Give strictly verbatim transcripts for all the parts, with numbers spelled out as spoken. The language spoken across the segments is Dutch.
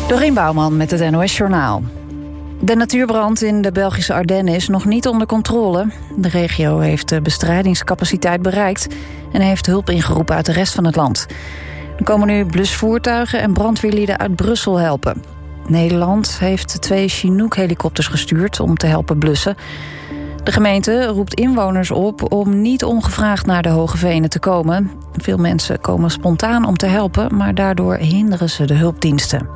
Dorien Bouwman met het N O S-journaal. De natuurbrand in de Belgische Ardennen is nog niet onder controle. De regio heeft de bestrijdingscapaciteit bereikt en heeft hulp ingeroepen uit de rest van het land. Er komen nu blusvoertuigen en brandweerlieden uit Brussel helpen. Nederland heeft twee Chinook-helikopters gestuurd om te helpen blussen. De gemeente roept inwoners op om niet ongevraagd naar de Hoge Venen te komen. Veel mensen komen spontaan om te helpen, maar daardoor hinderen ze de hulpdiensten.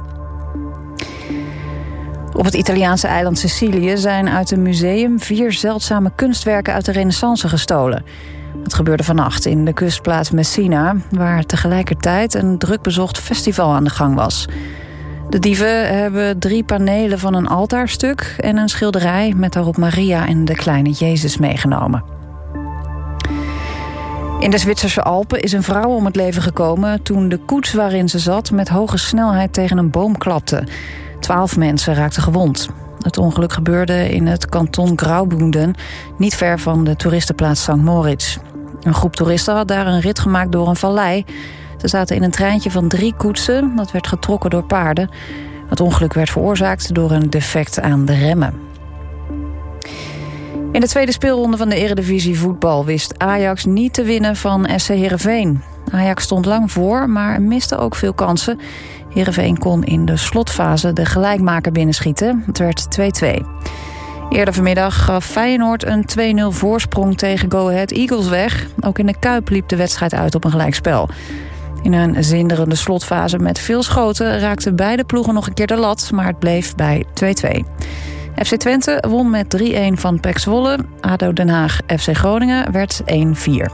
Op het Italiaanse eiland Sicilië zijn uit een museum vier zeldzame kunstwerken uit de Renaissance gestolen. Dat gebeurde vannacht in de kustplaats Messina, waar tegelijkertijd een drukbezocht festival aan de gang was. De dieven hebben drie panelen van een altaarstuk en een schilderij met daarop Maria en de kleine Jezus meegenomen. In de Zwitserse Alpen is een vrouw om het leven gekomen toen de koets waarin ze zat met hoge snelheid tegen een boom klapte. Twaalf mensen raakten gewond. Het ongeluk gebeurde in het kanton Graubünden, niet ver van de toeristenplaats Sankt Moritz. Een groep toeristen had daar een rit gemaakt door een vallei. Ze zaten in een treintje van drie koetsen, dat werd getrokken door paarden. Het ongeluk werd veroorzaakt door een defect aan de remmen. In de tweede speelronde van de Eredivisie voetbal wist Ajax niet te winnen van S C Heerenveen. Ajax stond lang voor, maar miste ook veel kansen. Heerenveen kon in de slotfase de gelijkmaker binnenschieten. Het werd twee-twee. Eerder vanmiddag gaf Feyenoord een twee nul voorsprong tegen Go Ahead Eagles weg. Ook in de Kuip liep de wedstrijd uit op een gelijkspel. In een zinderende slotfase met veel schoten raakten beide ploegen nog een keer de lat, maar het bleef bij twee-twee. F C Twente won met drie-een van P E C Zwolle. A D O Den Haag F C Groningen werd één-vier.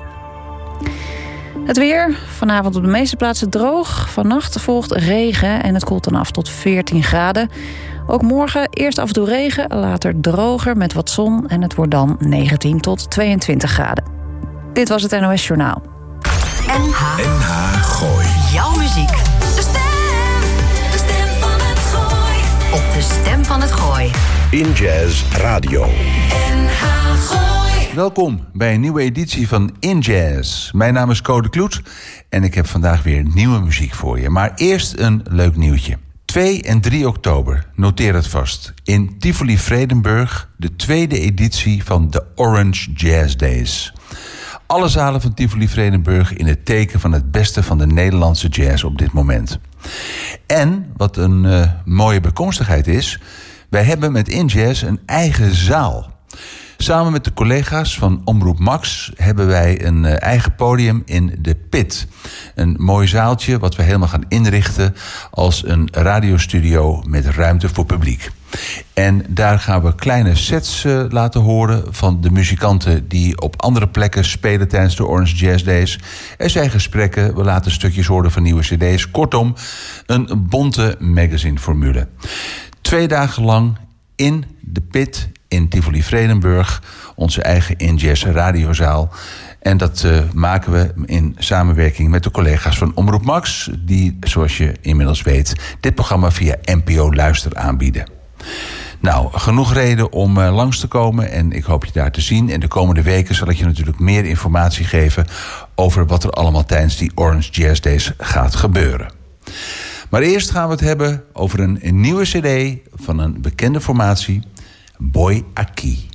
Het weer, vanavond op de meeste plaatsen droog. Vannacht volgt regen en het koelt dan af tot veertien graden. Ook morgen eerst af en toe regen, later droger met wat zon. En het wordt dan negentien tot tweeëntwintig graden. Dit was het N O S Journaal. N H N H Gooi. Jouw muziek. De stem. De stem van het Gooi. Op de stem van het Gooi. In Jazz Radio. N H Gooi. Welkom bij een nieuwe editie van In Jazz. Mijn naam is Code Kloet en ik heb vandaag weer nieuwe muziek voor je. Maar eerst een leuk nieuwtje. twee en drie oktober, noteer het vast, in Tivoli Vredenburg de tweede editie van de Orange Jazz Days. Alle zalen van Tivoli Vredenburg in het teken van het beste van de Nederlandse jazz op dit moment. En, wat een uh, mooie bijkomstigheid is, wij hebben met In Jazz een eigen zaal. Samen met de collega's van Omroep Max hebben wij een uh, eigen podium in de Pit. Een mooi zaaltje wat we helemaal gaan inrichten als een radiostudio met ruimte voor publiek. En daar gaan we kleine sets uh, laten horen van de muzikanten die op andere plekken spelen tijdens de Orange Jazz Days. Er zijn gesprekken, we laten stukjes horen van nieuwe cd's. Kortom, een bonte magazineformule. Twee dagen lang in de Pit in Tivoli Vredenburg, onze eigen In Jazz radiozaal. En dat uh, maken we in samenwerking met de collega's van Omroep Max, die, zoals je inmiddels weet, dit programma via N P O Luister aanbieden. Nou, genoeg reden om uh, langs te komen en ik hoop je daar te zien. En de komende weken zal ik je natuurlijk meer informatie geven over wat er allemaal tijdens die Orange Jazz Days gaat gebeuren. Maar eerst gaan we het hebben over een, een nieuwe cd van een bekende formatie, Boy Aki.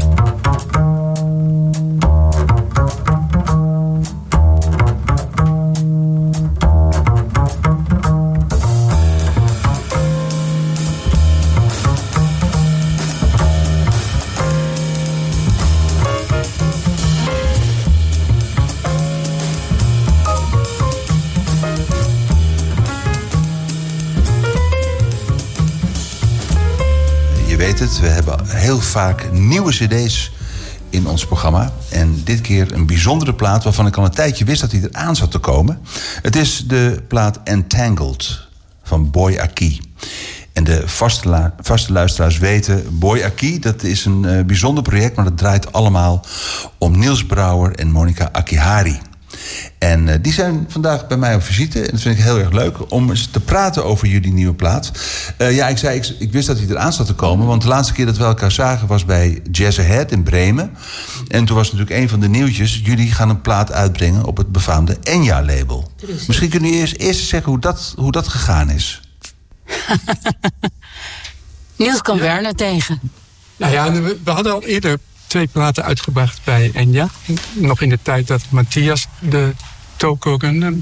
Het. We hebben heel vaak nieuwe cd's in ons programma. En dit keer een bijzondere plaat waarvan ik al een tijdje wist dat hij eraan zat te komen. Het is de plaat Entangled van Boy Aki. En de vaste, la- vaste luisteraars weten, Boy Aki, dat is een uh, bijzonder project, maar dat draait allemaal om Niels Brouwer en Monica Akihari. En uh, die zijn vandaag bij mij op visite. En dat vind ik heel erg leuk om eens te praten over jullie nieuwe plaat. Uh, ja, ik zei, ik, ik wist dat hij eraan zat te komen. Want de laatste keer dat we elkaar zagen was bij Jazz Ahead in Bremen. En toen was natuurlijk een van de nieuwtjes. Jullie gaan een plaat uitbrengen op het befaamde Enya-label. Misschien kunnen jullie eerst, eerst zeggen hoe dat, hoe dat gegaan is. Niels kwam ja. Werner tegen. Nou ja, we, we hadden al eerder twee platen uitgebracht bij Enya. Nog in de tijd dat Matthias de toko runde.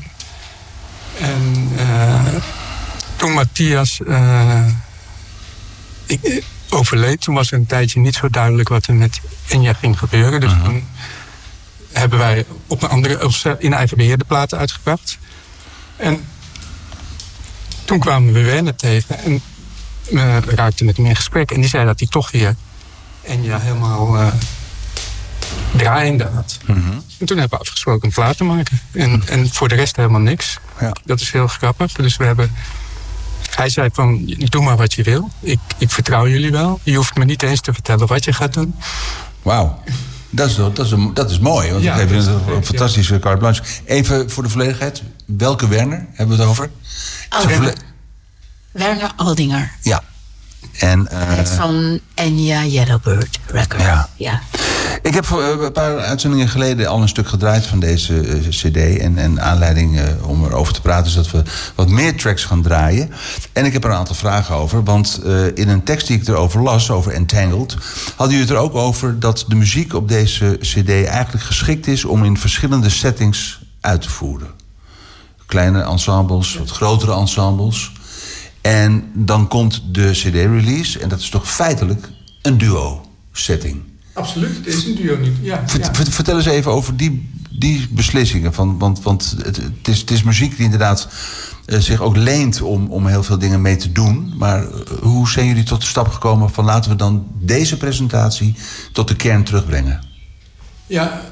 En uh, toen Matthias uh, ik, overleed, toen was er een tijdje niet zo duidelijk wat er met Enya ging gebeuren. Dus uh-huh. toen hebben wij op een andere, in eigen beheer de platen uitgebracht. En toen kwamen we Werner tegen en we raakten met hem in gesprek. En die zei dat hij toch weer Enya helemaal uh, draaiende had. Mm-hmm. En toen hebben we afgesproken een plaat te maken. En, mm-hmm. en voor de rest helemaal niks. Ja. Dat is heel grappig. Dus we hebben... Hij zei van, doe maar wat je wil. Ik, ik vertrouw jullie wel. Je hoeft me niet eens te vertellen wat je gaat doen. Wauw. Dat is, dat, is, dat is mooi, want ja, ik geef je een, een fantastische carte blanche. Even voor de volledigheid, welke Werner hebben we het over? Oh, Werner. Werner Aldinger. Ja. En, uh, het van Enya Yellowbird Record. Ja. ja. Ik heb een paar uitzendingen geleden al een stuk gedraaid van deze uh, cd. En, en aanleiding uh, om erover te praten is dat we wat meer tracks gaan draaien. En ik heb er een aantal vragen over. Want uh, in een tekst die ik erover las, over Entangled, hadden jullie het er ook over dat de muziek op deze cd eigenlijk geschikt is om in verschillende settings uit te voeren. Kleine ensembles, wat grotere ensembles. En dan komt de cd-release, en dat is toch feitelijk een duo-setting. Absoluut, het is een duo niet. Ja, Vert, ja. Vertel eens even over die, die beslissingen. Van, want want het, het, is, het is muziek die inderdaad uh, zich ook leent om, om heel veel dingen mee te doen. Maar uh, hoe zijn jullie tot de stap gekomen van laten we dan deze presentatie tot de kern terugbrengen? Ja,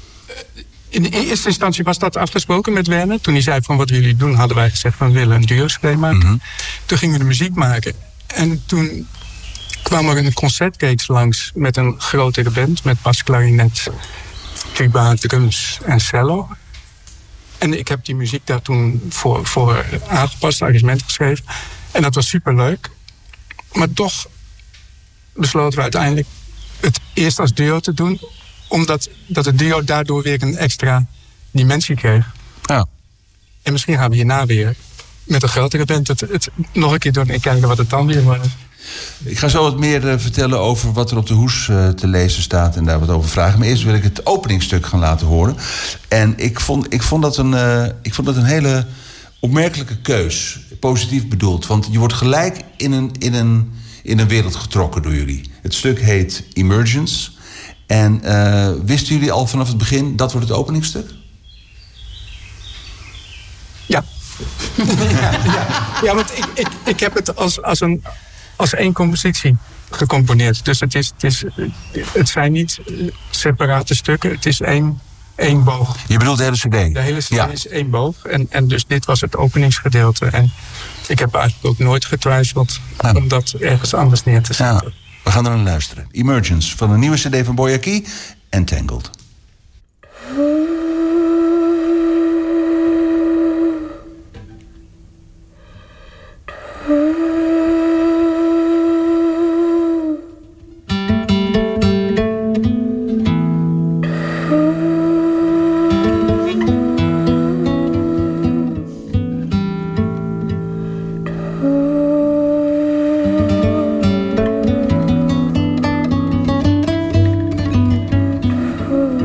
in eerste instantie was dat afgesproken met Werner. Toen hij zei van wat willen jullie doen, hadden wij gezegd van we willen een duo-cd maken. Mm-hmm. Toen gingen we de muziek maken. En toen kwam er een concertreeks langs met een grotere band. Met bas, klarinet, tuba, drums en cello. En ik heb die muziek daar toen voor, voor aangepast, arrangement geschreven. En dat was superleuk. Maar toch besloten we uiteindelijk het eerst als duo te doen, omdat dat het duo daardoor weer een extra dimensie kreeg. Ja. En misschien gaan we hierna weer met een grotere band het, het nog een keer doen en kijken wat het dan weer wordt. Ik ga zo wat meer uh, vertellen over wat er op de hoes uh, te lezen staat en daar wat over vragen. Maar eerst wil ik het openingstuk gaan laten horen. En ik vond, ik vond, dat, een, uh, ik vond dat een hele opmerkelijke keus. Positief bedoeld. Want je wordt gelijk in een, in een, in een wereld getrokken door jullie. Het stuk heet Emergence. En uh, wisten jullie al vanaf het begin, dat wordt het openingstuk? Ja. ja, ja. ja, want ik, ik, ik heb het als, als, een, als één compositie gecomponeerd. Dus het, is, het, is, het zijn niet separate stukken, het is één, één boog. Je bedoelt de hele cd? De hele cd ja. is één boog. En, en dus dit was het openingsgedeelte. En ik heb eigenlijk ook nooit getwijfeld ja. om dat ergens anders neer te zetten. Ja. We gaan er naar luisteren. Emergence van een nieuwe cd van Boyaki, Entangled. Ooh.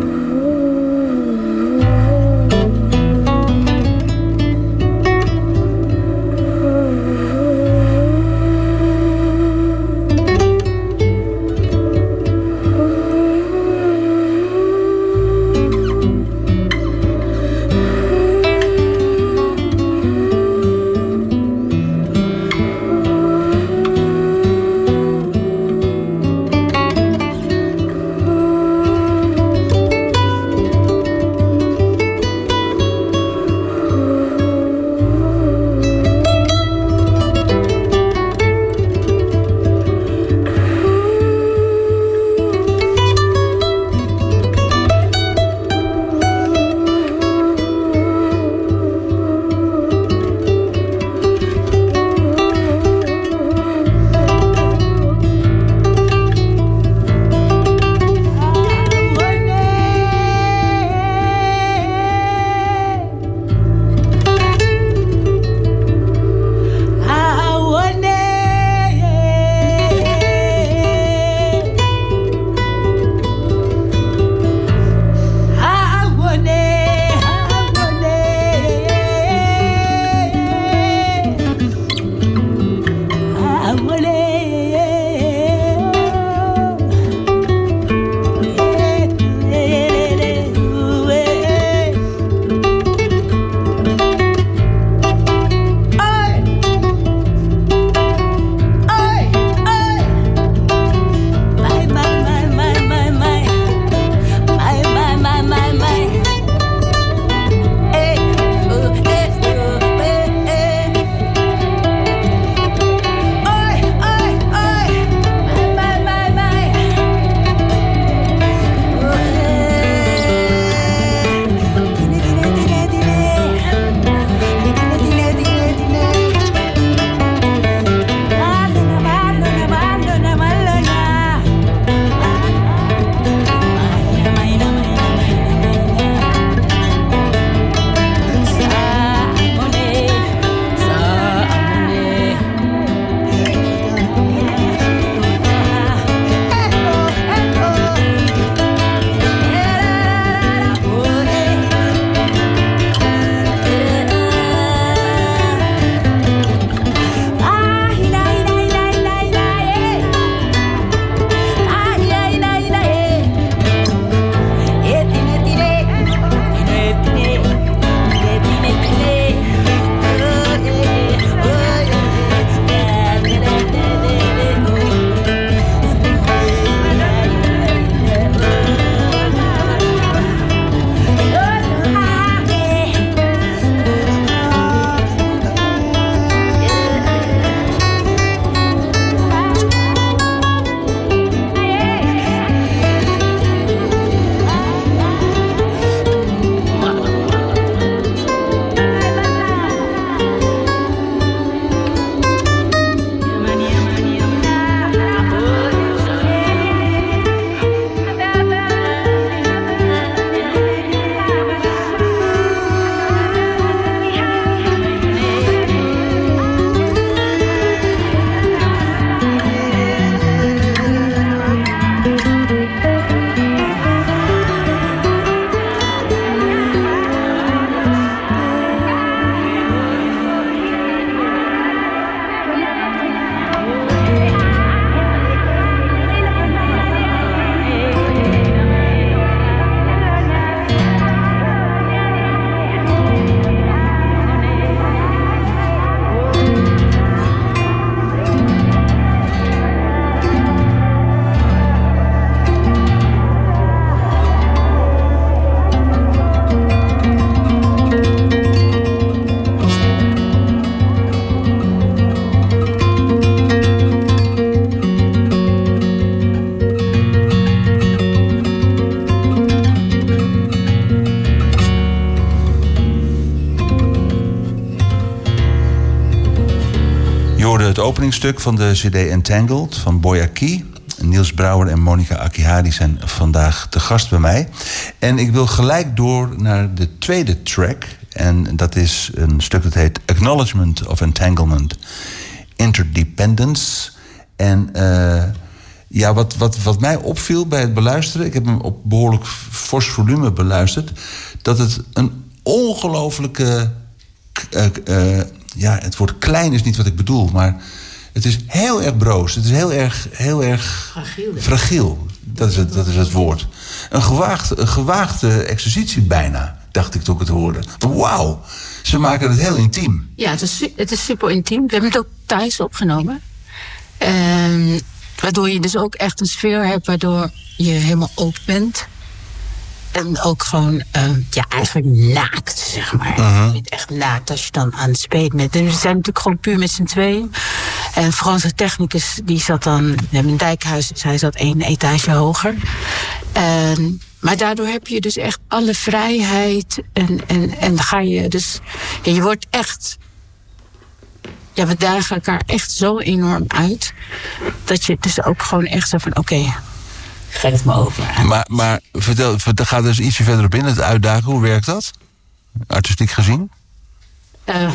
hoorde het openingstuk van de cd Entangled van Boy Aki. Niels Brouwer en Monica Akihari zijn vandaag te gast bij mij. En ik wil gelijk door naar de tweede track. En dat is een stuk dat heet Acknowledgement of Entanglement. Interdependence. En uh, ja, wat, wat, wat mij opviel bij het beluisteren... ik heb hem op behoorlijk fors volume beluisterd... dat het een ongelofelijke... Uh, uh, ja, het woord klein is niet wat ik bedoel, maar... het is heel erg broos. Het is heel erg, heel erg Fragiel. fragiel. Dat is het, dat is het woord. Een gewaagde, een gewaagde exercitie bijna, dacht ik toen ik het hoorde. Wauw, ze maken het heel intiem. Ja, het is, su- het is super intiem. We hebben het ook thuis opgenomen. Um, waardoor je dus ook echt een sfeer hebt... waardoor je helemaal open bent. En ook gewoon, um, ja, eigenlijk naakt, zeg maar. Uh-huh. Je bent echt naakt als je dan aan het spelen bent. En we zijn natuurlijk gewoon puur met z'n tweeën. En Frans de technicus, die zat dan... we hebben een dijkhuis, dus hij zat één etage hoger. Um, maar daardoor heb je dus echt alle vrijheid. En, en, en ga je dus... Ja, je wordt echt... Ja, we dagen elkaar echt zo enorm uit... dat je dus ook gewoon echt zo van... oké, okay, geef me over. Maar, maar vertel, vertel, ga dus ietsje verder op in, het uitdagen. Hoe werkt dat? Artistiek gezien? Uh.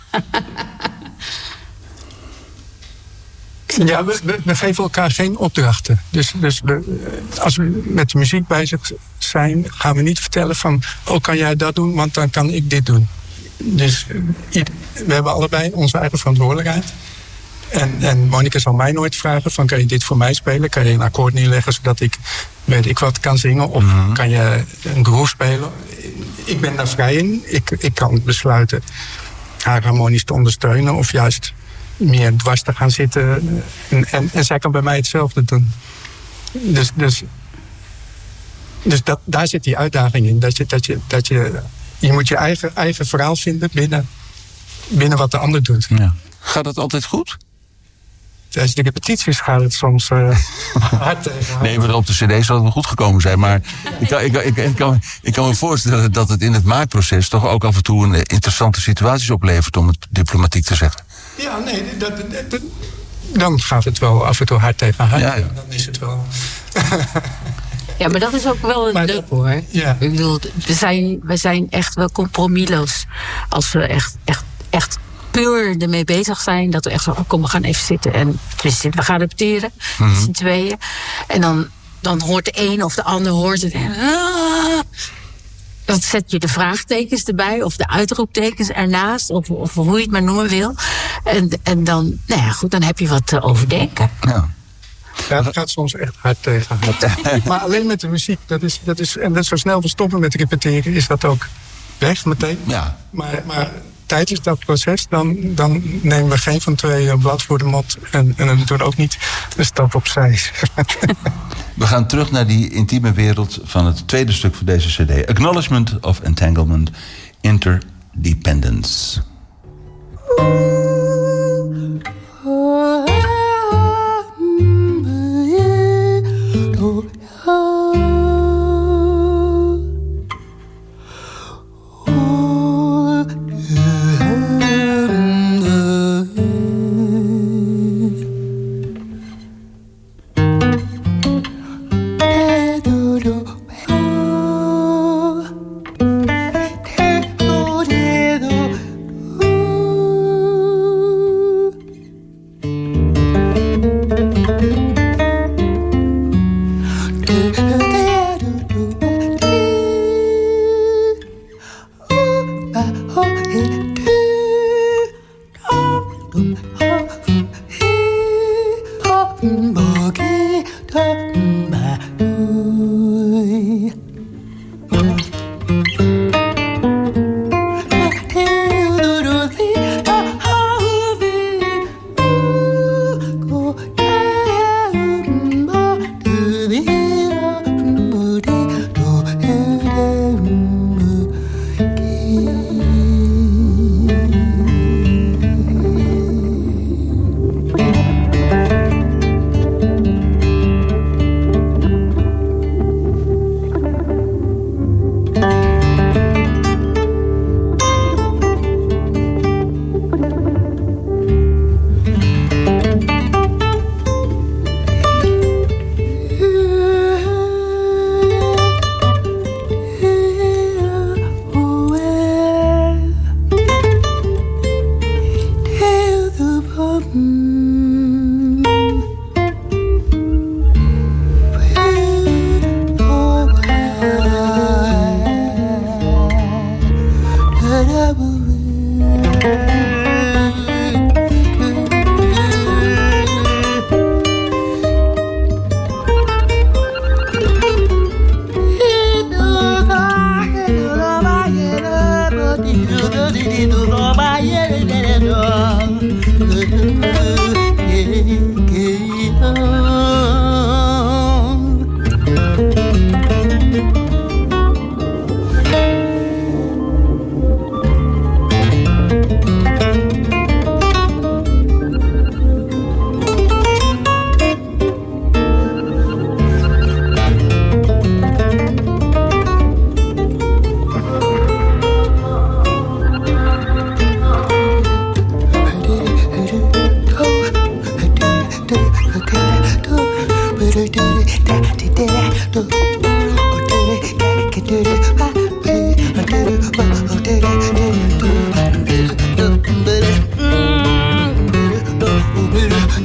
Ja, we, we, we geven elkaar geen opdrachten. Dus, dus we, als we met de muziek bezig zijn... gaan we niet vertellen van... oh, kan jij dat doen, want dan kan ik dit doen. Dus we hebben allebei onze eigen verantwoordelijkheid. En, en Monica zal mij nooit vragen van... kan je dit voor mij spelen? Kan je een akkoord neerleggen zodat ik weet ik wat kan zingen? Of mm-hmm. kan je een groove spelen? Ik ben daar vrij in. Ik, ik kan besluiten haar harmonisch te ondersteunen... of juist meer dwars te gaan zitten. En, en, en zij kan bij mij hetzelfde doen. Dus, dus, dus dat, daar zit die uitdaging in. Dat je, dat je, dat je, je moet je eigen, eigen verhaal vinden binnen, binnen wat de ander doet. Ja. Gaat dat altijd goed? Tijdens de repetities gaat het soms uh, hard tegen. Nee, maar op de cd zal het wel goed gekomen zijn. Maar ik kan, ik, ik, ik, kan, ik kan me voorstellen dat het in het maakproces... toch ook af en toe een interessante situaties oplevert... om het diplomatiek te zeggen. Ja, nee, dat, dat, dat, dan gaat het wel af en toe hard tegen hard. Ja, ja. Dan is het wel... Ja, maar dat is ook wel een leuk, hoor. Ja. Ik bedoel, we zijn, we zijn echt wel compromisloos. Als we echt, echt, echt puur ermee bezig zijn. Dat we echt zo, oh, kom, we gaan even zitten. En we gaan repeteren, mm-hmm. met z'n tweeën. En dan, dan hoort de een of de ander hoort het. Ah, dan zet je de vraagtekens erbij. Of de uitroeptekens ernaast. Of, of hoe je het maar noemen wil. En, en dan, nou ja, goed, dan heb je wat te overdenken. Ja. Ja, dat gaat soms echt hard tegen hard. Maar alleen met de muziek, dat is, dat is, en dat zo snel we stoppen met repeteren, is dat ook weg meteen. Ja. Maar, maar tijdens dat proces, dan, dan nemen we geen van twee blad voor de mot en, en dan doen we ook niet een stap opzij. We gaan terug naar die intieme wereld van het tweede stuk van deze cd. Acknowledgement of Entanglement, Interdependence. Oh,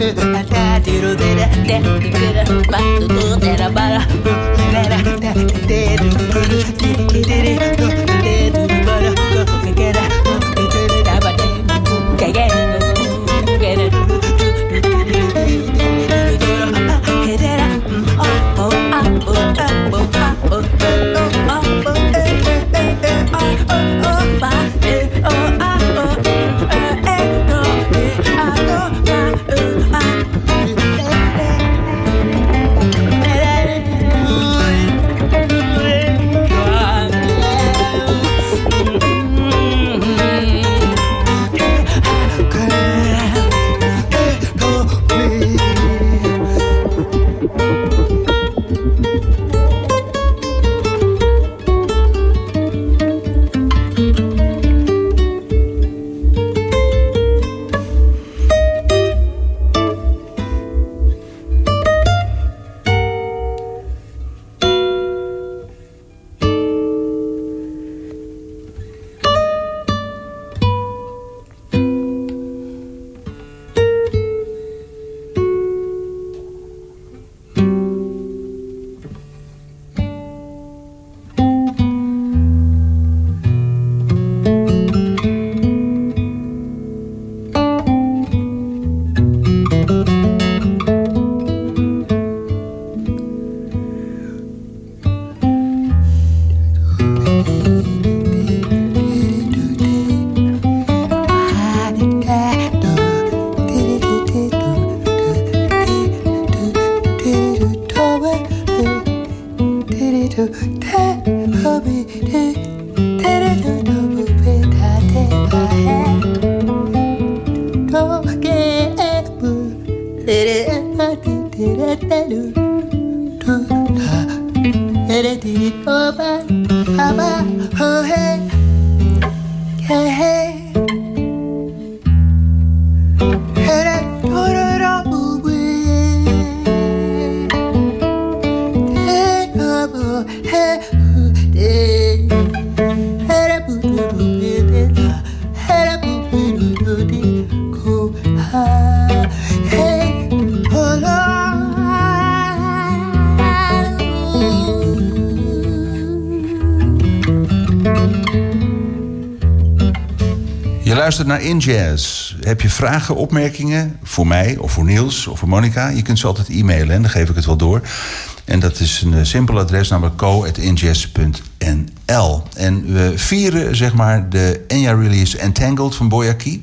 Je luistert naar In Jazz. Heb je vragen, opmerkingen voor mij of voor Niels of voor Monica? Je kunt ze altijd e-mailen en dan geef ik het wel door. En dat is een uh, simpel adres, namelijk co at injazz punt n l. En we vieren zeg maar de Enya-release Entangled van Boyaki.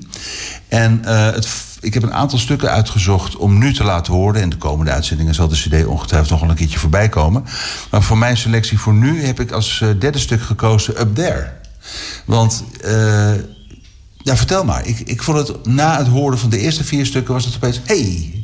En uh, het, ik heb een aantal stukken uitgezocht om nu te laten horen. En de komende uitzendingen zal de cd ongetwijfeld nog wel een keertje voorbij komen. Maar voor mijn selectie voor nu heb ik als uh, derde stuk gekozen Up There. Want... Uh, Ja, vertel maar. Ik, ik vond het na het horen van de eerste vier stukken was het opeens... Hey.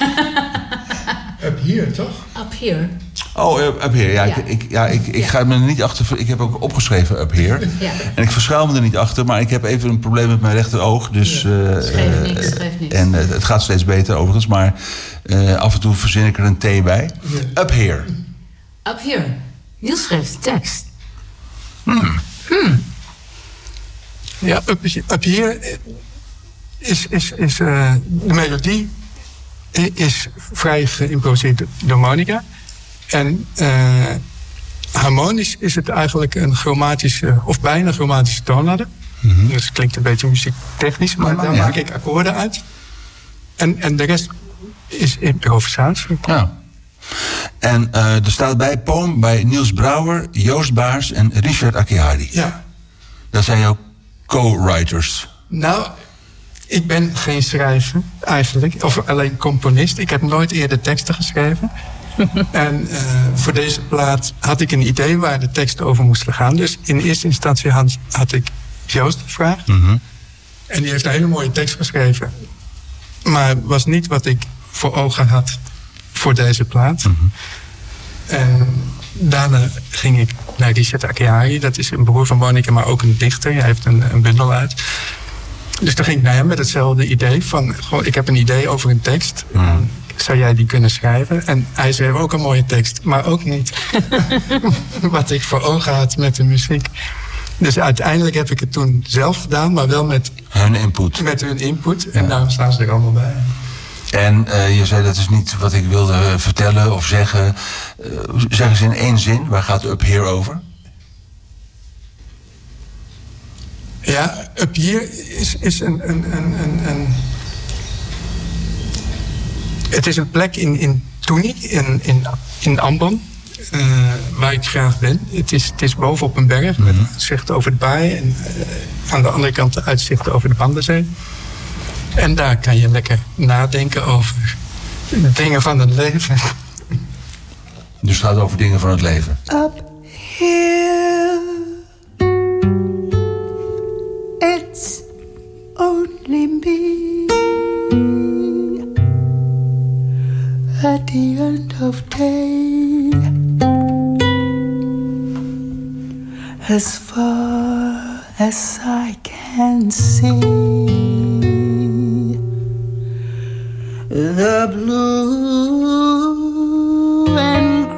Up Here, toch? Up Here. Oh, Up, up Here. Ja, Ja. ik, ik, ja, ik, ik Ja. ga me er niet achter... Ik heb ook opgeschreven Up Here. Ja. En ik verschuil me er niet achter, maar ik heb even een probleem met mijn rechteroog. Dus, Ja. uh, Schreef niks, uh, schreef niks. En uh, het gaat steeds beter overigens, maar uh, af en toe verzin ik er een T bij. Ja. Up Here. Up Here. Niels schreef de tekst. Hmm. Hmm. Ja, Up, up Here is, is, is uh, de melodie is vrij geïmproviseerd door Monica. En uh, harmonisch is het eigenlijk een chromatische, of bijna chromatische toonladder. Mm-hmm. Dus het klinkt een beetje muziektechnisch, maar, maar daar ja. maak ik akkoorden uit. En, en de rest is improvisatie. Ja. En uh, er staat bij poem bij Niels Brouwer, Joost Baars en Richard Akihari. Ja. Dat zijn jouw co-writers. Nou, ik ben geen schrijver eigenlijk, of alleen componist. Ik heb nooit eerder teksten geschreven. En uh, voor deze plaat had ik een idee waar de teksten over moesten gaan. Dus in eerste instantie had, had ik Joost gevraagd. Mm-hmm. En die heeft een hele mooie tekst geschreven. Maar was niet wat ik voor ogen had voor deze plaat. Mm-hmm. En daarna ging ik naar Richard Akihari. Dat is een broer van Monica, maar ook een dichter. Hij heeft een, een bundel uit. Dus toen ging ik naar hem met hetzelfde idee. Van, goh, ik heb een idee over een tekst. Mm. Zou jij die kunnen schrijven? En hij schreef ook een mooie tekst. Maar ook niet wat ik voor ogen had met de muziek. Dus uiteindelijk heb ik het toen zelf gedaan. Maar wel met hun input. Met hun input. En ja. daarom staan ze er allemaal bij. En uh, je zei dat is niet wat ik wilde vertellen of zeggen. Uh, zeg eens in één zin, waar gaat Up Here over? Ja, Up Here is, is een, een, een, een, een... Het is een plek in, in Toeni, in, in, in Ambon, uh, waar ik graag ben. Het is, het is bovenop een berg, met Mm-hmm. uitzicht over de baai. En uh, aan de andere kant de uitzicht over de Bandenzee. En daar kan je lekker nadenken over dingen van het leven. Dus het gaat over dingen van het leven. Up here, it's only me. At the end of day, as far as I can see, the blue and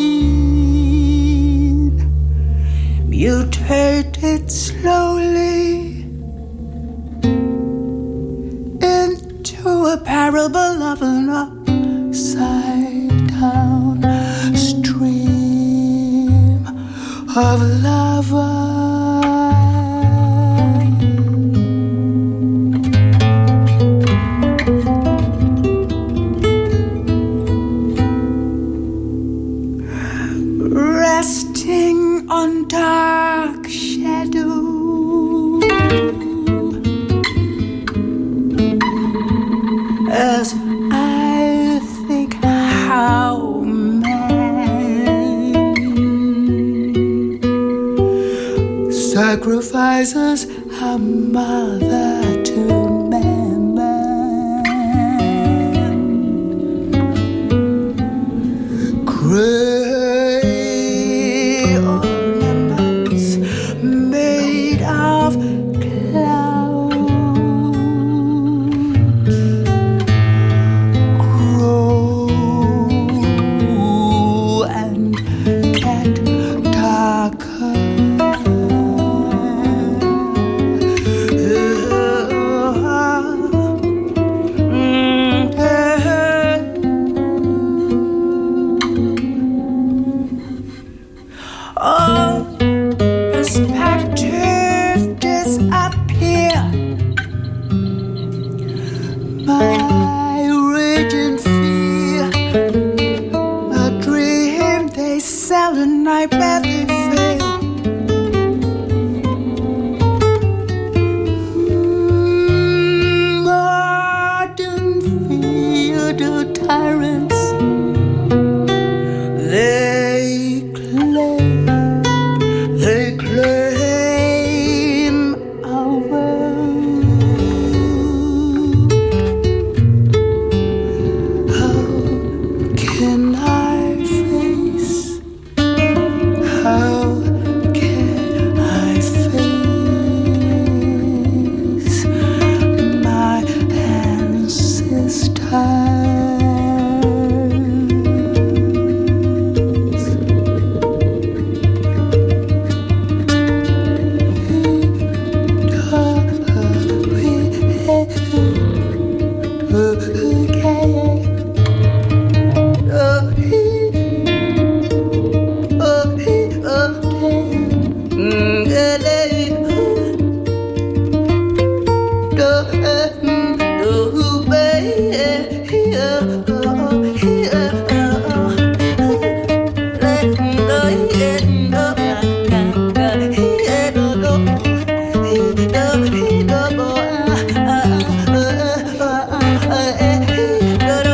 green mutated slowly into a parable of an upside down stream of lava. Resting on dark shadow as I think how man sacrifices a mother to man, man. Gray ornaments made of clouds grow and get darker. All perspective disappear. My raging fear, a dream they sell, a nightmare they fail. Mm, modern field of tyrants, they claim, they claim our world. How can I face? How can I face my ancestors? Da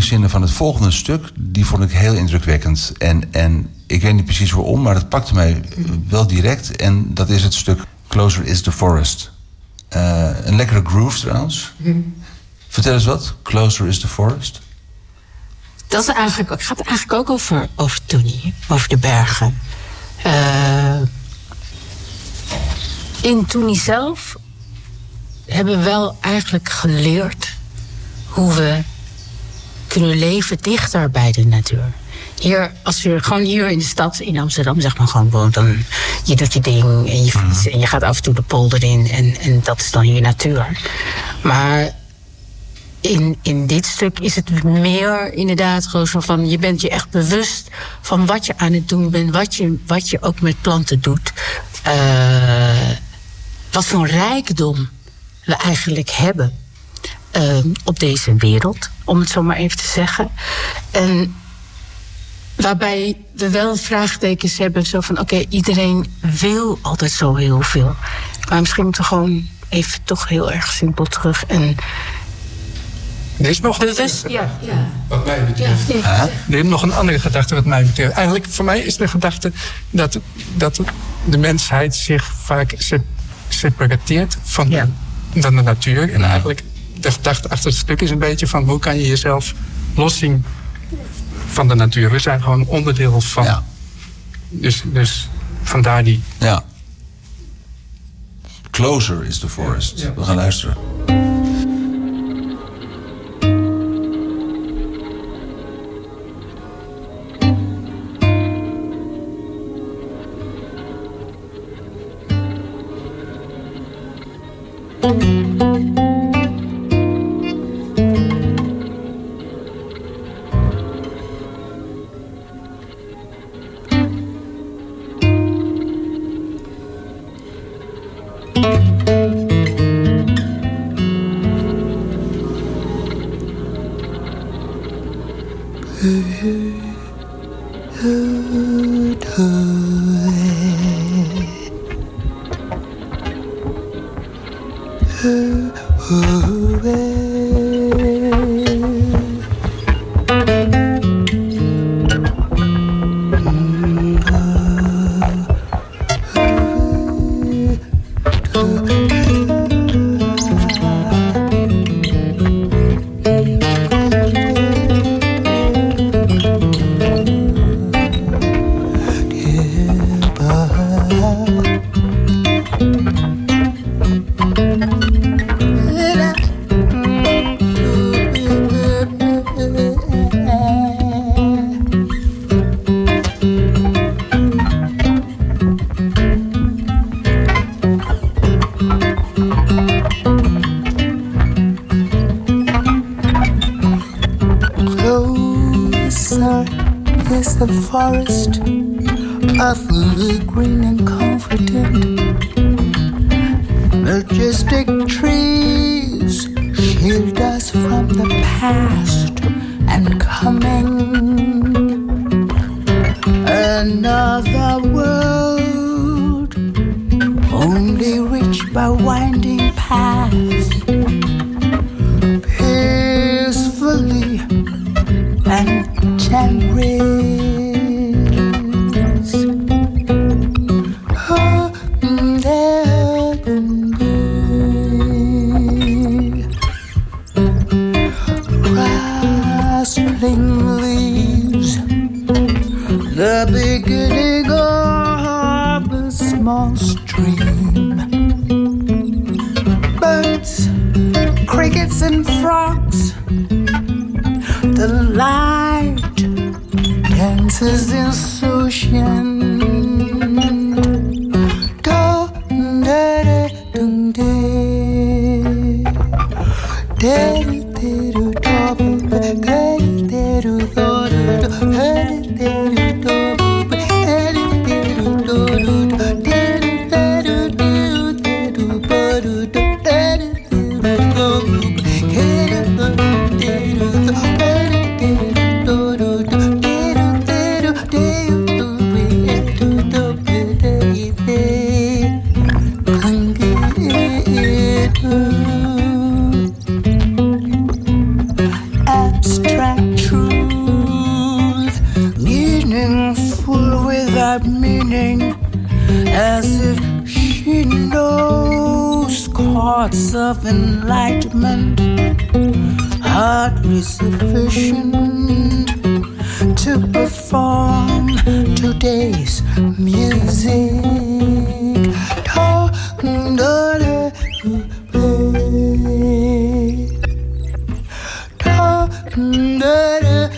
openingszinnen van het volgende stuk... die vond ik heel indrukwekkend. En, en ik weet niet precies waarom, maar dat pakte mij wel direct. En dat is het stuk Closer is the Forest. Uh, een lekkere groove trouwens. Mm. Vertel eens wat, Closer is the Forest. Dat is eigenlijk, het gaat eigenlijk ook over, over Toonie, over de bergen. Uh, in Toonie zelf hebben we wel eigenlijk geleerd hoe we kunnen leven dichter bij de natuur. Hier, als je gewoon hier in de stad, in Amsterdam, zeg maar gewoon woont, dan je doet je ding en je fietst en je gaat af en toe de polder in en, en dat is dan je natuur. Maar in, in dit stuk is het meer inderdaad gewoon zo van, je bent je echt bewust van wat je aan het doen bent, wat je, wat je ook met planten doet. Uh, wat voor rijkdom we eigenlijk hebben uh, op deze wereld, om het zo maar even te zeggen. En waarbij we wel vraagtekens hebben, zo van oké, okay, iedereen wil altijd zo heel veel. Maar misschien moeten we gewoon even toch heel erg simpel terug en er is nog bewust, een, ja, ja. wat mij betreft. Ja, ja. Er is nog een andere gedachte wat mij betreft. Eigenlijk voor mij is de gedachte dat, dat de mensheid zich vaak separateert van, ja. de, van de natuur. En eigenlijk de gedachte achter het stuk is een beetje van hoe kan je jezelf loszien van de natuur. We zijn gewoon onderdeel van. Ja. Dus, dus vandaar die. Ja. Closer is the forest. Ja. We gaan luisteren. Abstract without meaning, as if she knows chords of enlightenment, hardly sufficient to perform today's music. Da, da, da, da, da, da.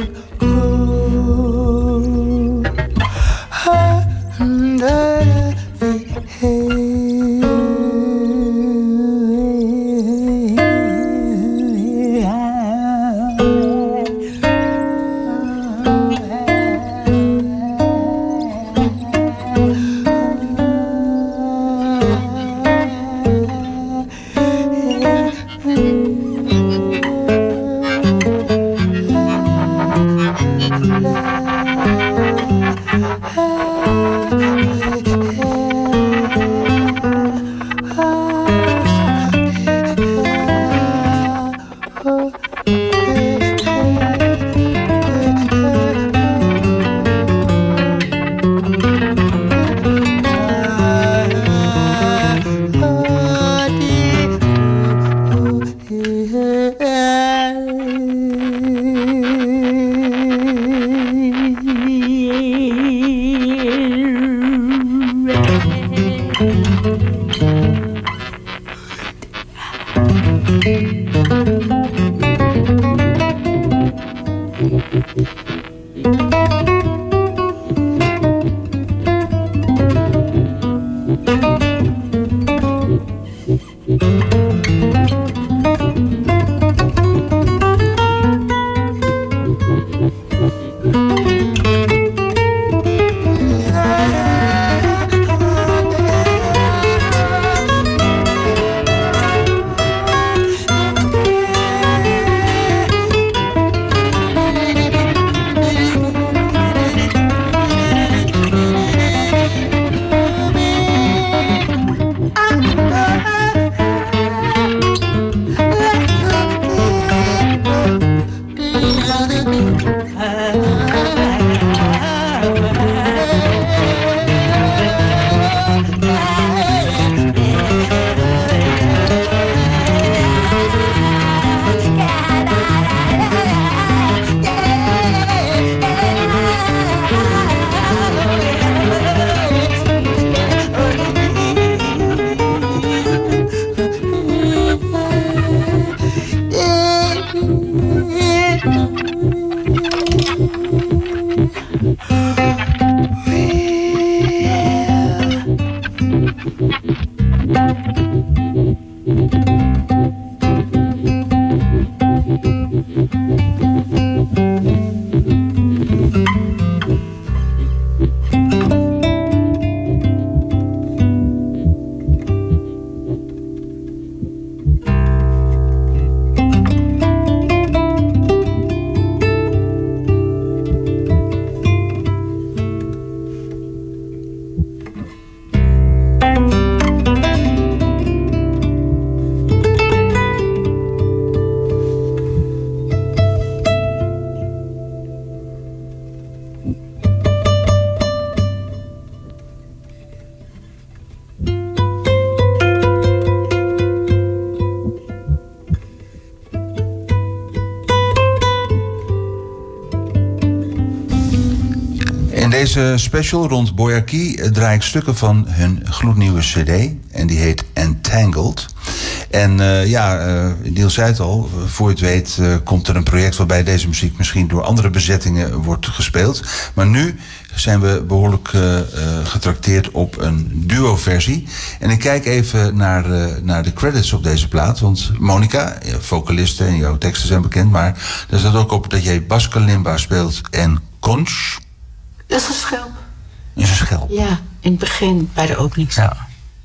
Deze special rond Boyarkey draai ik stukken van hun gloednieuwe cd. En die heet Entangled. En uh, ja, uh, Niels zei het al, voor je het weet uh, komt er een project waarbij deze muziek misschien door andere bezettingen wordt gespeeld. Maar nu zijn we behoorlijk uh, uh, getrakteerd op een duo-versie. En ik kijk even naar, uh, naar de credits op deze plaat. Want Monica, vocaliste en jouw teksten zijn bekend, maar er staat ook op dat jij baskalimba speelt en conch. Dat is een schelp. Is een schelp? Ja, in het begin bij de openings. Ja.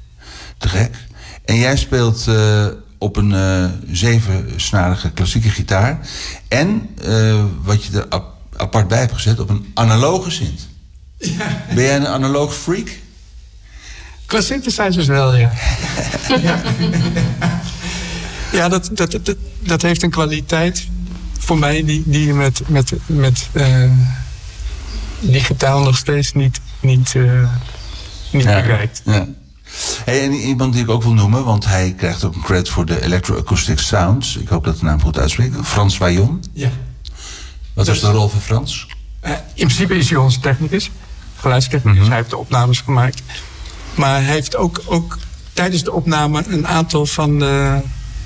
Te gek. En jij speelt uh, op een uh, zevensnarige klassieke gitaar. En, uh, wat je er ap- apart bij hebt gezet, op een analoge synth. Ja. Ben jij een analoog freak? Qua synthesizers wel, ja. ja, ja dat, dat, dat, dat heeft een kwaliteit voor mij die, die je met, met, met uh, digitaal nog steeds niet niet, uh, niet ja. bereikt. Ja. Hey, en iemand die ik ook wil noemen, want hij krijgt ook een credit voor de Electroacoustic Sounds. Ik hoop dat ik de naam goed uitspreek. Frans Wayon. Ja. Wat was de rol van Frans? Uh, in principe is hij onze technicus, geluidstechnicus. Mm-hmm. Hij heeft de opnames gemaakt. Maar hij heeft ook, ook tijdens de opname een aantal van de,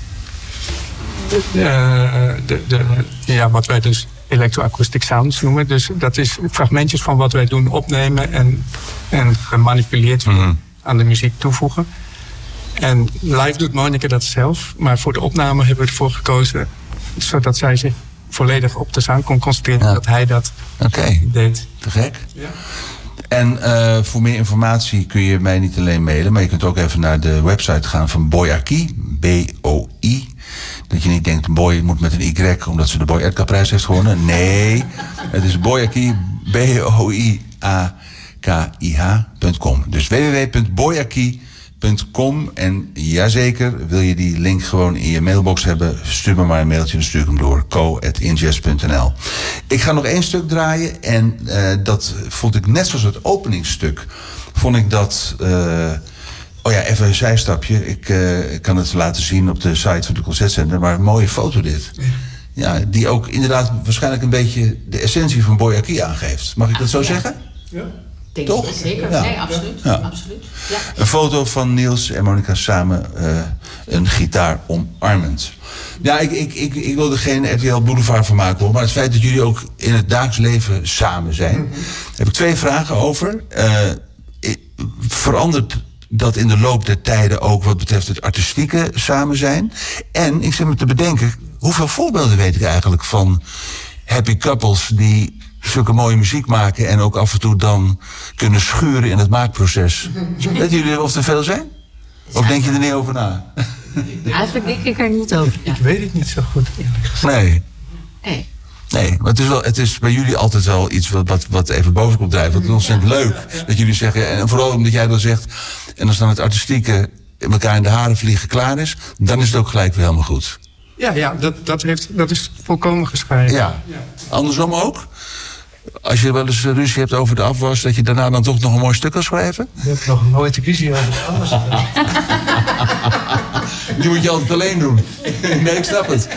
de, de, de, de ja, wat wij dus electroacoustic sounds noemen. Dus dat is fragmentjes van wat wij doen opnemen en, en gemanipuleerd Mm-hmm. aan de muziek toevoegen. En live doet Monica dat zelf, maar voor de opname hebben we ervoor gekozen zodat zij zich volledig op de sound kon concentreren, Ja. dat hij dat Oké, deed. te gek. Ja. En uh, voor meer informatie kun je mij niet alleen mailen, maar je kunt ook even naar de website gaan van Boyarkey, B O I. Dat je niet denkt, boy moet met een Y, omdat ze de Boy Edgar-prijs heeft gewonnen. Nee, het is Boyarkey, B O I A K I H punt com. Dus w w w punt boyarkey punt com. En jazeker, wil je die link gewoon in je mailbox hebben, stuur me maar een mailtje, dan stuur ik hem door. co at ingest punt n l. Ik ga nog één stuk draaien en uh, dat vond ik net zoals het openingsstuk, vond ik dat... Uh, oh ja, even een zijstapje. Ik, uh, ik kan het laten zien op de site van de concertzender, maar een mooie foto dit. Ja, die ook inderdaad waarschijnlijk een beetje de essentie van Boyarkey aangeeft. Mag ik dat zo Ja. zeggen? Ja. Denk Toch? ik zeker. Ja. Nee, absoluut. Ja. absoluut. Ja. Een foto van Niels en Monica samen uh, een gitaar omarmend. Ja, ik, ik, ik, ik wil er geen R T L Boulevard van maken hoor. Maar het feit dat jullie ook in het dagelijks leven samen zijn. Mm-hmm. Heb ik twee vragen over. Uh, verandert dat in de loop der tijden ook wat betreft het artistieke samen zijn? En ik zit me te bedenken, hoeveel voorbeelden weet ik eigenlijk van happy couples die zulke mooie muziek maken en ook af en toe dan kunnen schuren in het maakproces. Weten jullie of er veel zijn? Of denk je er niet over na? Eigenlijk denk ik er niet over. Ja. Ik weet het niet zo goed. Nee. Nee. Nee, maar het is, wel, het is bij jullie altijd wel iets wat, wat, wat even boven komt drijven. Wat ontzettend leuk dat jullie zeggen, en vooral omdat jij dan zegt, en als dan het artistieke elkaar in de haren vliegen klaar is, dan is het ook gelijk weer helemaal goed. Ja, ja dat, dat, heeft, dat is volkomen gescheiden. Ja. Andersom ook? Als je wel eens ruzie hebt over de afwas, dat je daarna dan toch nog een mooi stuk kan schrijven? Je hebt nog nooit de ruzie over de afwas. Die moet je altijd alleen doen. Nee, ik snap het.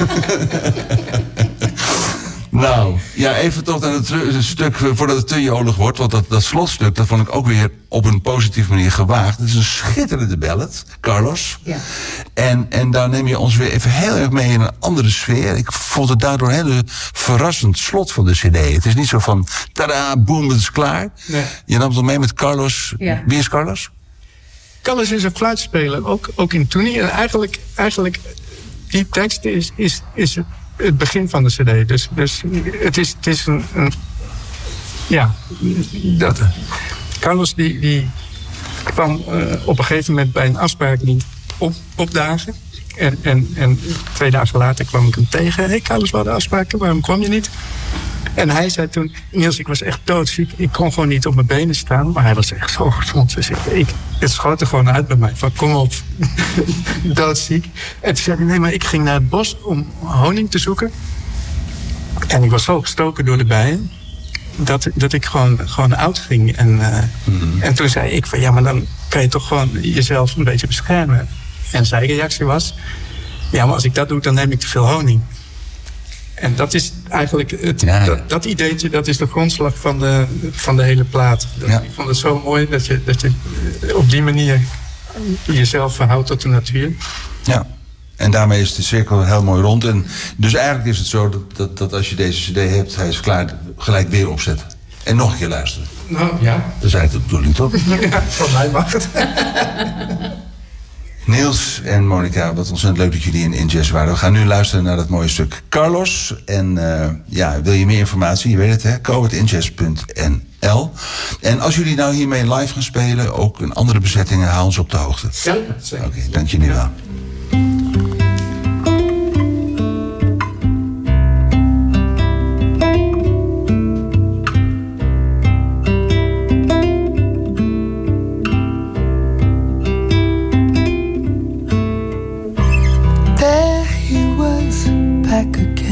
Nou, ja, even toch naar het, het stuk voordat het te jolig wordt. Want dat, dat slotstuk, dat vond ik ook weer op een positieve manier gewaagd. Het is een schitterende ballad, Carlos. Ja. En, en daar neem je ons weer even heel erg mee in een andere sfeer. Ik vond het daardoor een hele verrassend slot van de cd. Het is niet zo van, tada, boem, het is klaar. Nee. Je nam het mee met Carlos. Ja. Wie is Carlos? Carlos is een fluitspeler, ook, ook in Toenie. En eigenlijk, eigenlijk die tekst is, is, is het, het begin van de cd. Dus, dus het is, het is een, een... Ja, dat... Carlos die, die kwam uh, op een gegeven moment bij een afspraak niet op, opdagen. En, en, en twee dagen later kwam ik hem tegen. Hé hey Carlos, we hadden afspraken, waarom kwam je niet? En hij zei toen, Niels, ik was echt doodziek. Ik kon gewoon niet op mijn benen staan. Maar hij was echt zo gezond. Dus ik, ik, het schoot er gewoon uit bij mij. Van kom op, doodziek. En toen zei hij, nee, maar ik ging naar het bos om honing te zoeken. En ik was zo gestoken door de bijen. Dat, dat ik gewoon, gewoon oud ging. En, uh, mm-hmm. en toen zei ik van, ja, maar dan kan je toch gewoon jezelf een beetje beschermen. En zijn reactie was, ja, maar als ik dat doe, dan neem ik te veel honing. En dat is eigenlijk, het, ja, ja. Dat, dat ideetje, dat is de grondslag van de, van de hele plaat. Dat, ja. Ik vond het zo mooi dat je, dat je op die manier jezelf verhoudt tot de natuur. Ja, en daarmee is de cirkel heel mooi rond. En dus eigenlijk is het zo dat, dat, dat als je deze cd hebt, hij is klaar, gelijk weer opzetten. En nog een keer luisteren. Nou, ja. Dat is eigenlijk de bedoeling, toch? Ja, van mij mag het. Niels en Monica, wat ontzettend leuk dat jullie in Ingest waren. We gaan nu luisteren naar dat mooie stuk Carlos. En uh, ja, wil je meer informatie? Je weet het, hè? co at ingest punt n l. En als jullie nou hiermee live gaan spelen, ook in andere bezettingen, haal ons op de hoogte. Zeker, zeker. Oké, okay, dank jullie wel.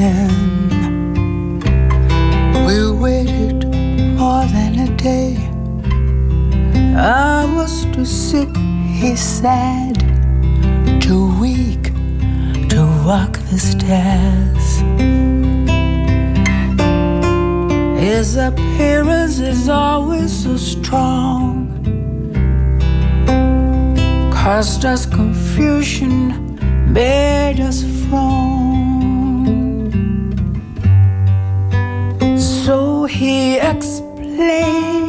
We waited more than a day sick, he said, too weak to walk the stairs. His appearance is always so strong, caused us confusion, made us frown. So he explained,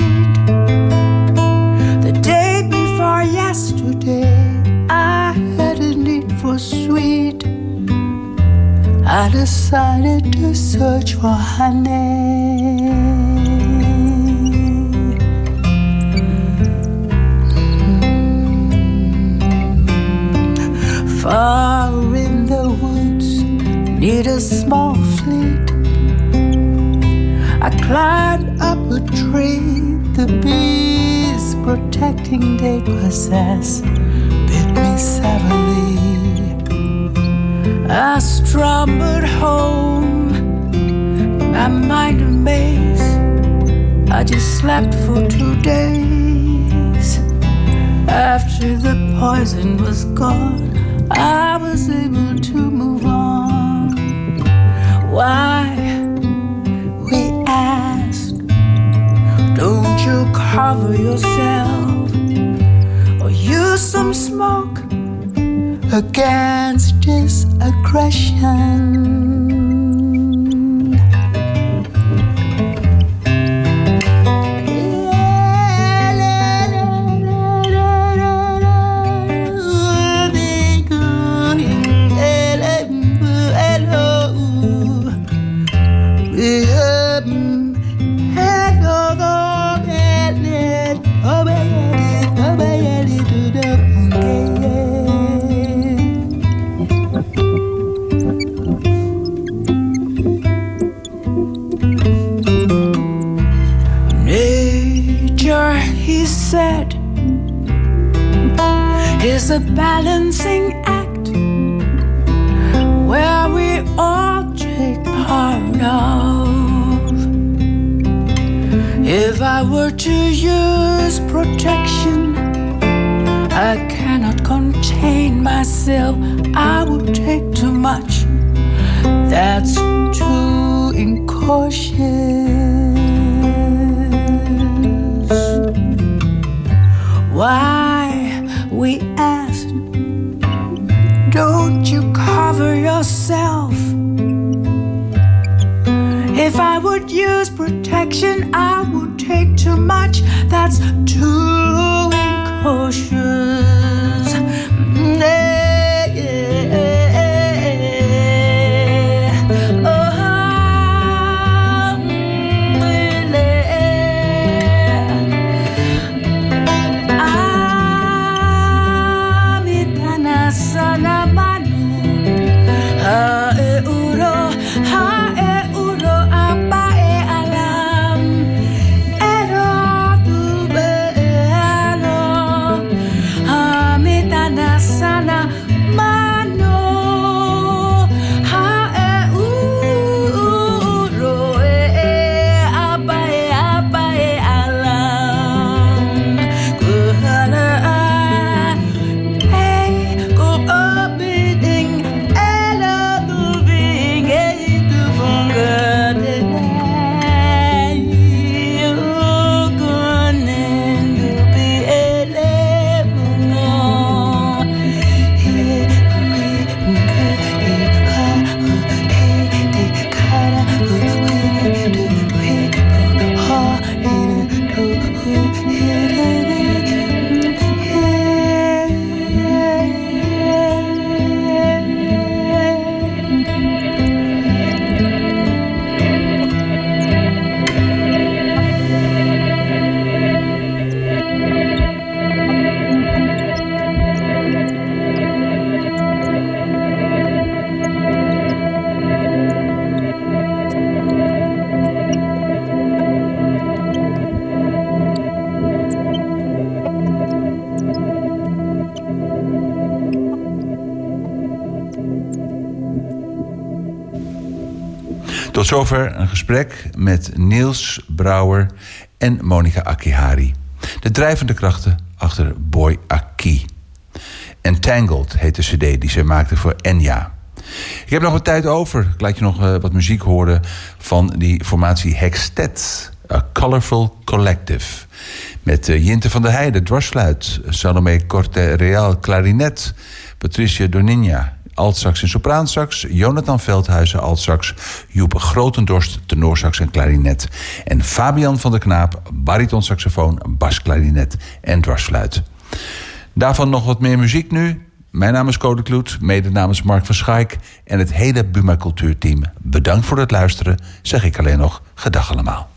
the day before yesterday I had a need for sweet. I decided to search for honey. Mm. Far in the woods, near a small fleet, I climbed up a tree. The bees protecting they possess bit me severely. I stumbled home, my mind a maze. I just slept for two days. After the poison was gone, I was able to move on. Why, we asked, don't you cover yourself or use some smoke against this aggression? Said is a balancing act where we all take part of. If I were to use protection, I cannot contain myself. I would take too much. That's too incautious. Why, we asked, don't you cover yourself? If I would use protection, I would take too much. That's too incautious. Yeah, yeah. Tot zover een gesprek met Niels Brouwer en Monica Akihari. De drijvende krachten achter Boy Aki. Entangled heet de cd die zij maakte voor Enya. Ik heb nog wat tijd over. Ik laat je nog uh, wat muziek horen van die formatie Hextet. A Colorful Collective. Met uh, Jinte van der Heijden, dwarsfluit. Salome Corte-Real, klarinet. Patricia Doninja, altsax en sopraansax. Jonathan Veldhuizen, altsax. Joep Grotendorst, tenorsax en klarinet. En Fabian van der Knaap, baritonsaxofoon, basklarinet en dwarsfluit. Daarvan nog wat meer muziek nu. Mijn naam is Code Kloet, mede namens Mark van Schaik en het hele Buma Cultuurteam. Bedankt voor het luisteren, zeg ik alleen nog gedag allemaal.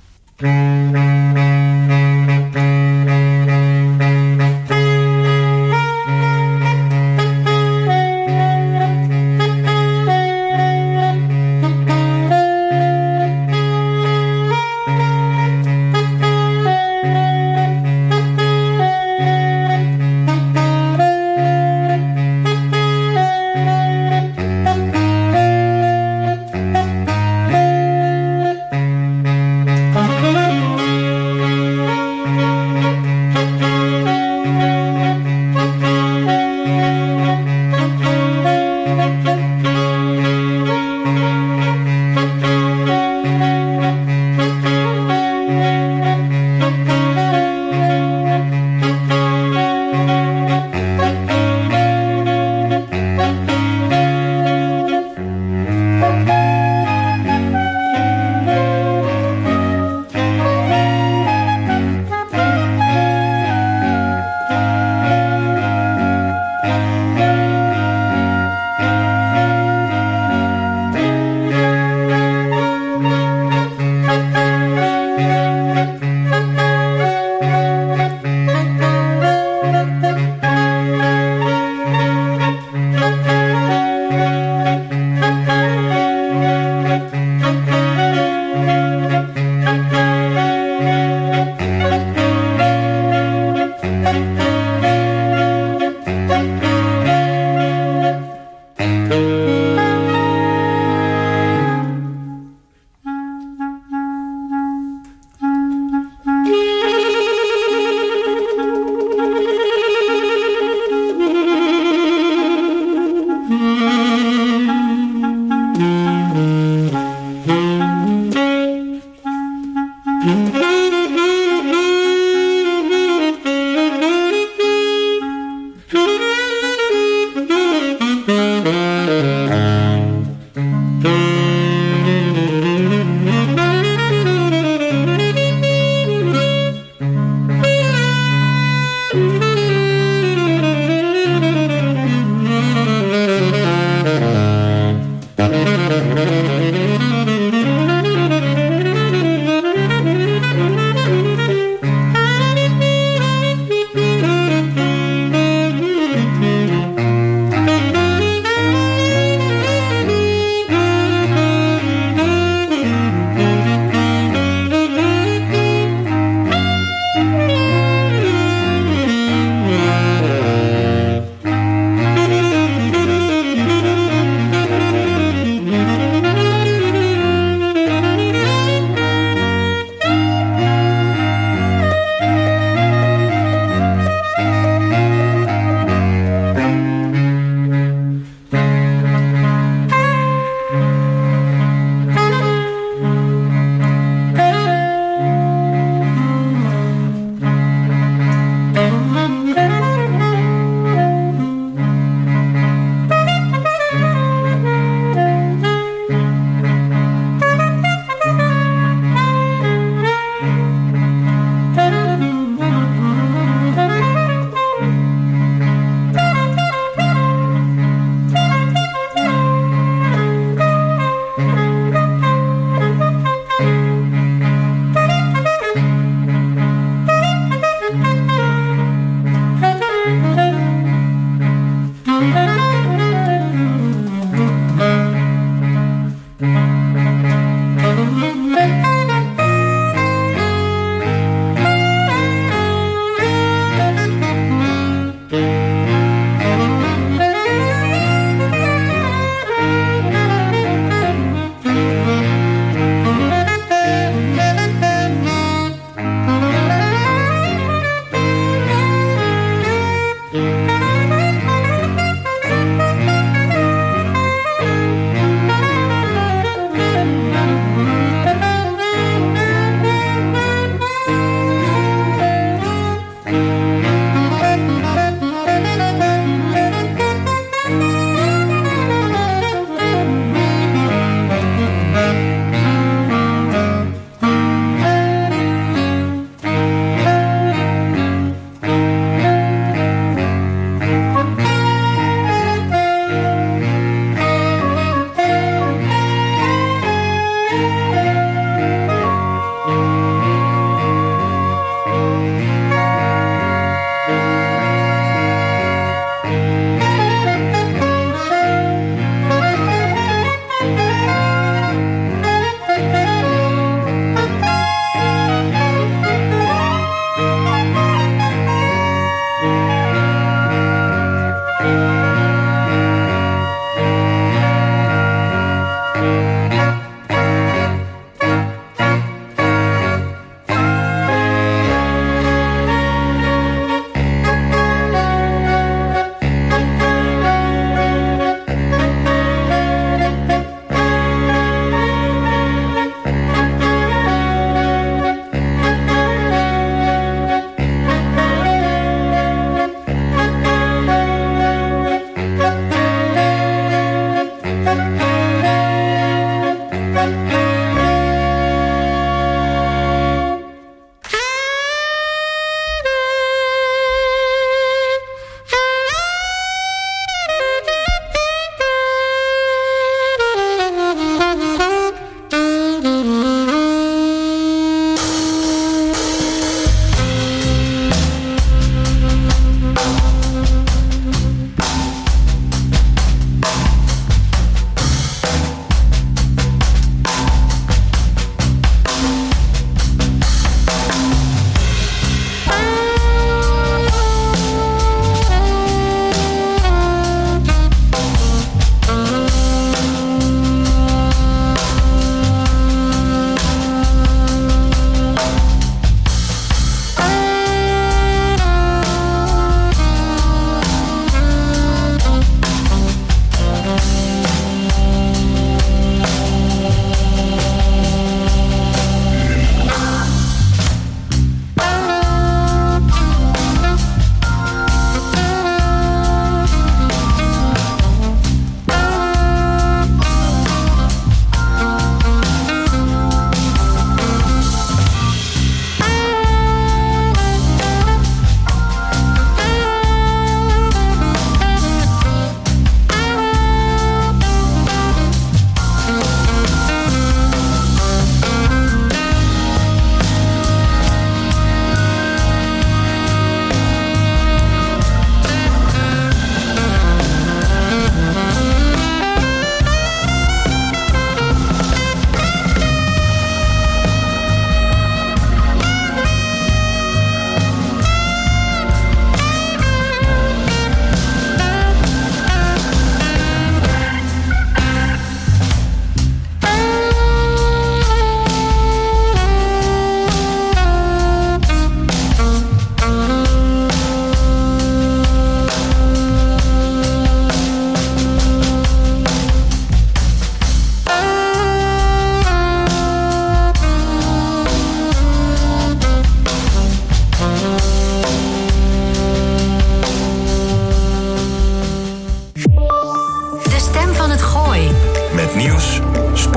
Thank you.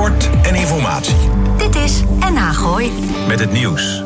sport en informatie. Dit is N H Gooi. Met het nieuws